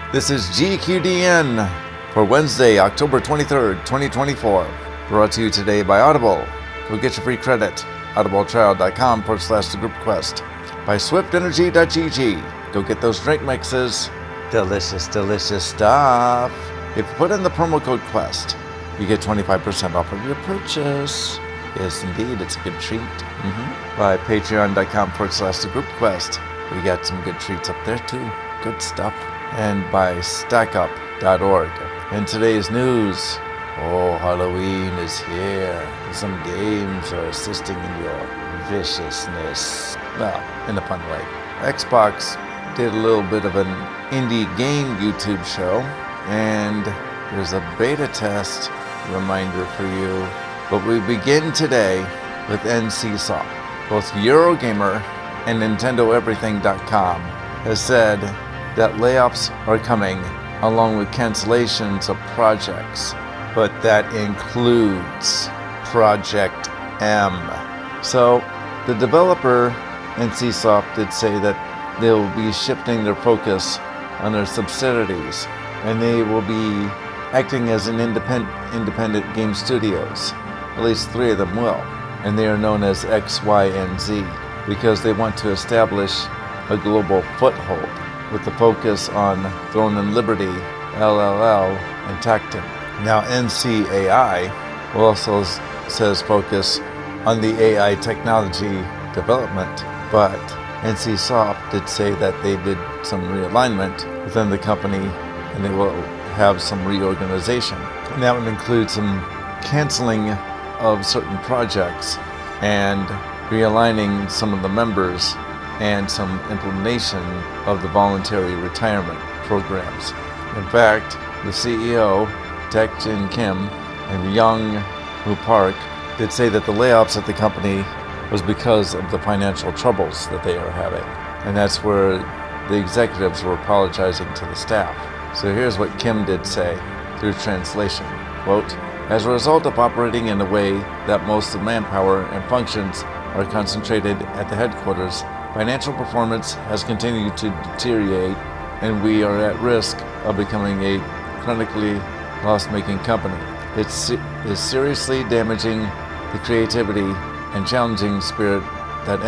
This is GQDN for Wednesday, October 23rd, 2024. Brought to you today by Audible. Go get your free credit. audibletrial.com/thegroupquest. By swiftenergy.gg. Go get those drink mixes. Delicious, delicious stuff. If you put in the promo code QUEST, you get 25% off of your purchase. Yes, indeed, it's a good treat. By patreon.com/thegroupquest. We got some good treats up there too. Good stuff. And by stackup.org. In today's news, Halloween is here. Some games are assisting in your viciousness. Well, in a fun way. Xbox did a little bit of an indie game YouTube show, and there's a beta test reminder for you. But we begin today with NCSoft. Both Eurogamer and NintendoEverything.com has said that layoffs are coming along with cancellations of projects, but that includes Project M. So the developer NCSoft did say that they will be shifting their focus on their subsidiaries, and they will be acting as an independent game studios. At least 3 of them will, and they are known as X, Y, and Z because they want to establish a global foothold with the focus on Throne and Liberty, LLL, and Tactum. Now NCAI also says focus on the AI technology development, but NCSoft did say that they did some realignment within the company and they will have some reorganization. And that would include some canceling of certain projects and realigning some of the members and some implementation of the voluntary retirement programs. In fact, the CEO, Tak-Jin Kim, and Young Woo Park did say that the layoffs at the company was because of the financial troubles that they are having. And that's where the executives were apologizing to the staff. So here's what Kim did say through translation. Quote, "As a result of operating in a way that most of manpower and functions are concentrated at the headquarters, financial performance has continued to deteriorate, and we are at risk of becoming a chronically loss-making company. It is seriously damaging the creativity and challenging spirit that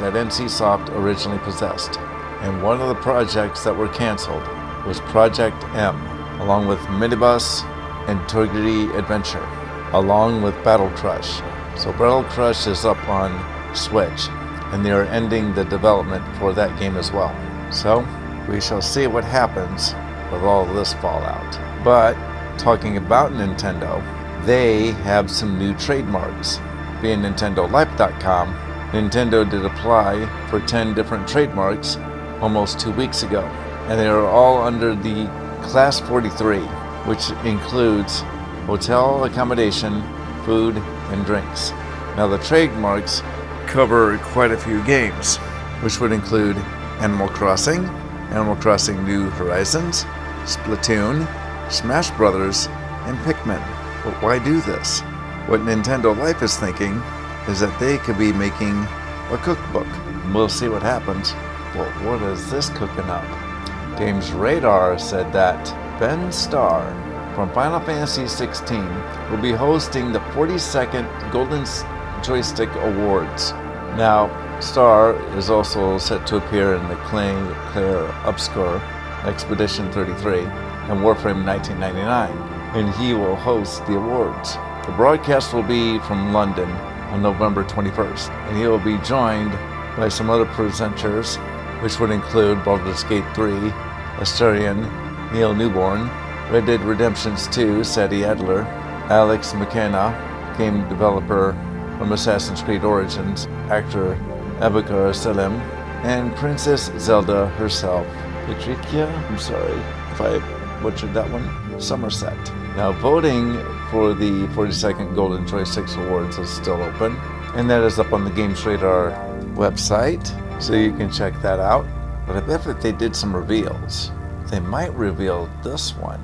NCSoft originally possessed. And one of the projects that were canceled was Project M, along with Minibus and Toguri Adventure, along with Battle Crush. So Battle Crush is up on Switch, and they are ending the development for that game as well. So we shall see what happens with all this fallout. But talking about Nintendo, they have some new trademarks. Being NintendoLife.com, Nintendo did apply for 10 different trademarks almost 2 weeks ago, and they are all under the Class 43, which includes hotel accommodation, food, and drinks. Now the trademarks cover quite a few games, which would include Animal Crossing, Animal Crossing New Horizons, Splatoon, Smash Brothers, and Pikmin. But why do this? What Nintendo Life is thinking is that they could be making a cookbook. We'll see what happens. Well, what is this cooking up? Games Radar said that Ben Starr from Final Fantasy XVI will be hosting the 42nd Golden Joystick Awards. Now, Starr is also set to appear in the Claire Obscure, Expedition 33, and Warframe 1999, and he will host the awards. The broadcast will be from London on November 21st, and he will be joined by some other presenters, which would include Baldur's Gate 3, Asturian, Neil Newborn, Red Dead Redemption 2, Sadie Adler, Alex McKenna, game developer from Assassin's Creed Origins, actor Abukar Selim, and Princess Zelda herself, Patricia, I'm sorry if I butchered that one, Somerset. Now voting for the 42nd Golden Joystick Awards is still open, and that is up on the Games Radar website, so you can check that out. But I bet if they did some reveals, they might reveal this one.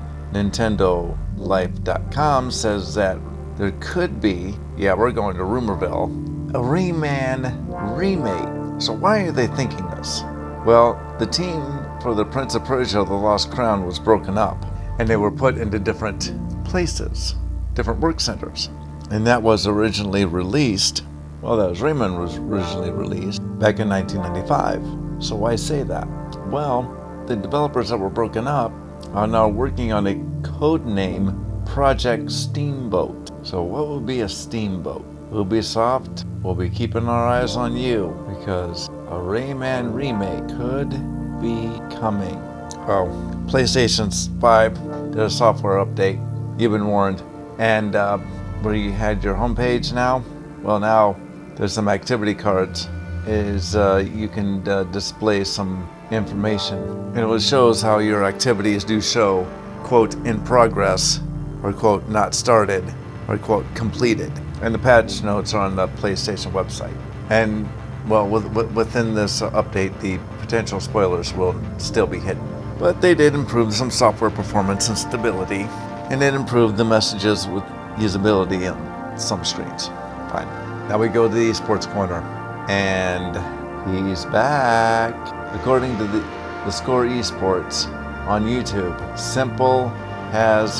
NintendoLife.com says that there could be, we're going to Rumorville, a Rayman remake. So why are they thinking this? Well, the team for the Prince of Persia, The Lost Crown was broken up, and they were put into different places, different work centers. And that was originally released, Rayman was originally released back in 1995. So why say that? Well, the developers that were broken up are now working on a code name, Project Steamboat. So what will be a steamboat? Ubisoft will be keeping our eyes on you, because a Rayman remake could be coming. Oh, PlayStation 5 did a software update. You've been warned. And where you had your homepage now, well, now there's some activity cards. You can display some information. And it shows how your activities do show, quote, in progress, or quote, not started, or quote, completed. And the patch notes are on the PlayStation website. And well, within this update, the potential spoilers will still be hidden. But they did improve some software performance and stability, and it improved the messages with usability on some screens. Fine. Now we go to the Esports Corner, and he's back. According to the Score Esports on YouTube, Simple has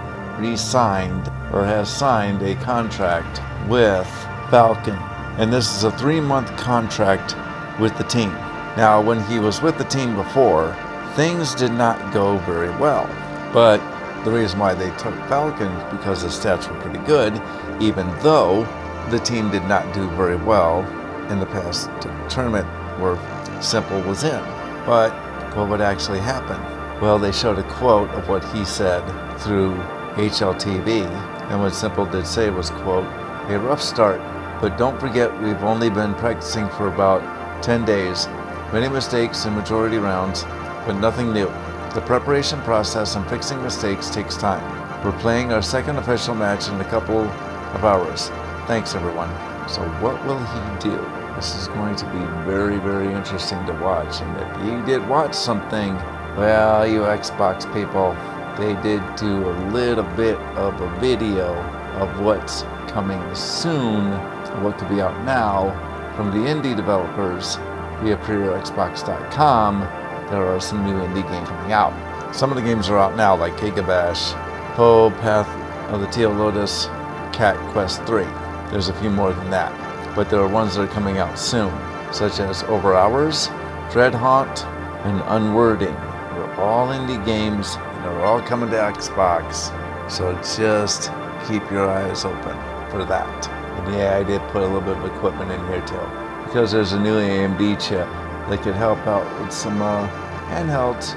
re-signed or has signed a contract with Falcon. And this is a 3-month contract with the team. Now, when he was with the team before, things did not go very well. But the reason why they took Falcon is because his stats were pretty good, even though the team did not do very well in the past tournament where Simple was in. But what would actually happen? Well, they showed a quote of what he said through HLTV, and what Simple did say was, quote, a rough start, but don't forget we've only been practicing for about 10 days. Many mistakes in majority rounds, but nothing new. The preparation process and fixing mistakes takes time. We're playing our second official match in a couple of hours. Thanks, everyone. So what will he do? This is going to be very, very interesting to watch. And if you did watch something, well, you Xbox people, they did do a little bit of a video of what's coming soon, what could be out now from the indie developers via PreorderXbox.com. There are some new indie games coming out. Some of the games are out now, like Gigabash, Poe, Path of the Teal Lotus, Cat Quest 3. There's a few more than that, but there are ones that are coming out soon, such as Over Hours, Dreadhaunt, and Unwording. They're all indie games, and they're all coming to Xbox, so just keep your eyes open for that. And yeah, I did put a little bit of equipment in here too, because there's a new AMD chip that could help out with some handhelds.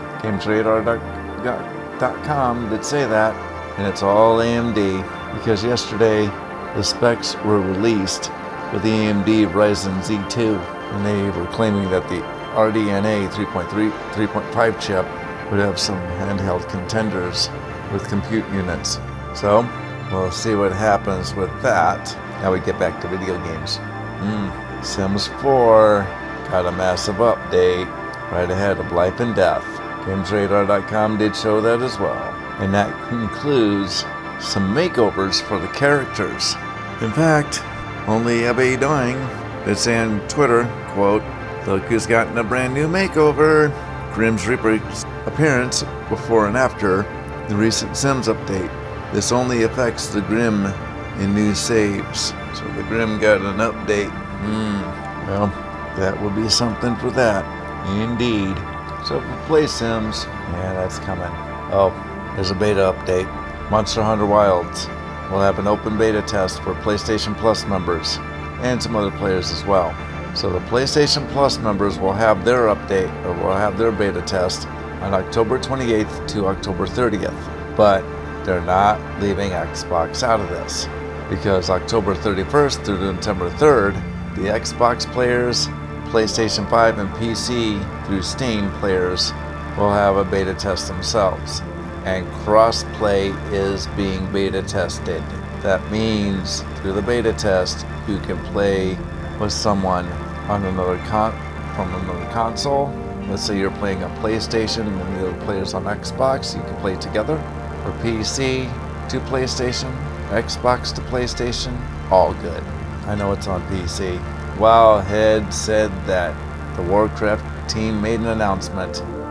GamesRadar.com did say that, and it's all AMD, because yesterday the specs were released with the AMD Ryzen Z2, and they were claiming that the RDNA 3.5 chip would have some handheld contenders with compute units. So we'll see what happens with that. Now we get back to video games. Sims 4 got a massive update right ahead of Life and Death. GamesRadar.com did show that as well. And that includes some makeovers for the characters. In fact, only Ebby Doing did say on Twitter, quote, look who's gotten a brand new makeover. Grim's Reaper's appearance before and after the recent Sims update. This only affects the Grim in new saves. So the Grim got an update. Well, that will be something for that. Indeed. So if you play Sims, yeah, that's coming. Oh, there's a beta update. Monster Hunter Wilds will have an open beta test for PlayStation Plus members and some other players as well. So the PlayStation Plus members will have their update, or will have their beta test on October 28th to October 30th. But they're not leaving Xbox out of this, because October 31st through September 3rd, the Xbox players, PlayStation 5 and PC through Steam players will have a beta test themselves. And cross-play is being beta tested. That means through the beta test, you can play with someone on from another console. Let's say you're playing on PlayStation and the other players on Xbox, you can play together. Or PC to PlayStation, Xbox to PlayStation, all good. I know it's on PC. Wowhead said that the Warcraft team made an announcement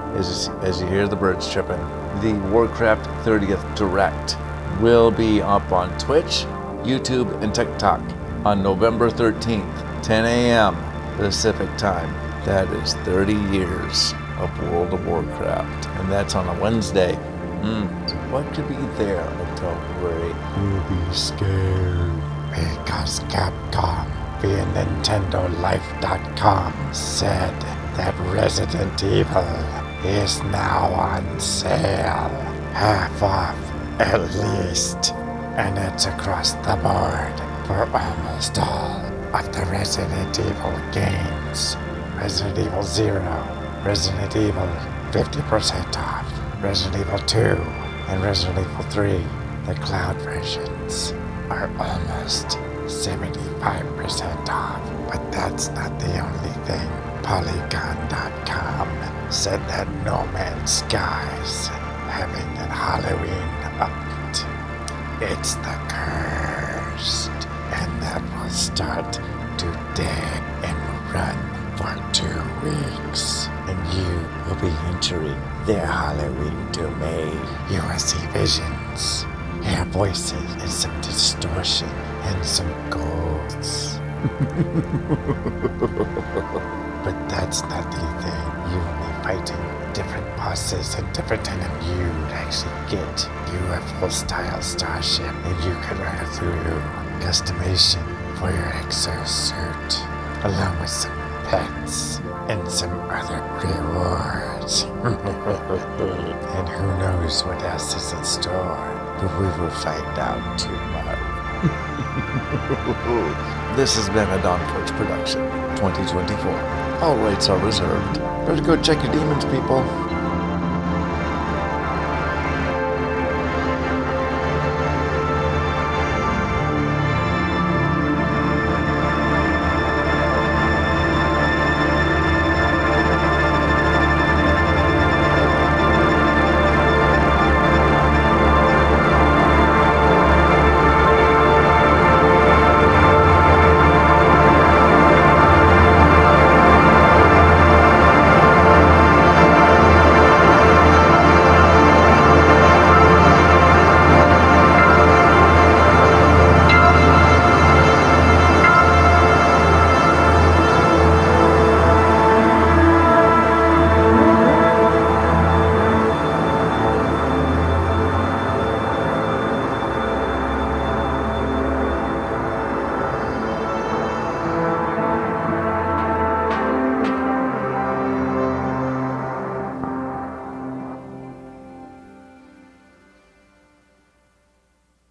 as you hear the birds chirping. The Warcraft 30th Direct will be up on Twitch, YouTube, and TikTok on November 13th, 10 a.m. Pacific time. That is 30 years of World of Warcraft, and that's on a Wednesday. So what could be there? Don't worry, you'll be scared. Because Capcom via NintendoLife.com said that Resident Evil is now on sale. Half off, at least. And it's across the board for almost all of the Resident Evil games. Resident Evil 0, Resident Evil 50% off, Resident Evil 2, and Resident Evil 3, the cloud versions, are almost 75% off. But that's not the only thing. Polygon.com said that No Man's Skies having a Halloween update. It's the Cursed, and that will start today and run for 2 weeks. And you will be entering their Halloween domain. You will see visions, hear voices, and some distortion, and some ghosts. But that's not the thing. You will be fighting different bosses and different enemies. You actually get UFO-style starship, and you can run through customization for your exosuit, along with some pets and some other rewards. And who knows what else is in store, but we will find out tomorrow. This has been a Don Coach production, 2024. All rights are reserved. Better go check your demons, people.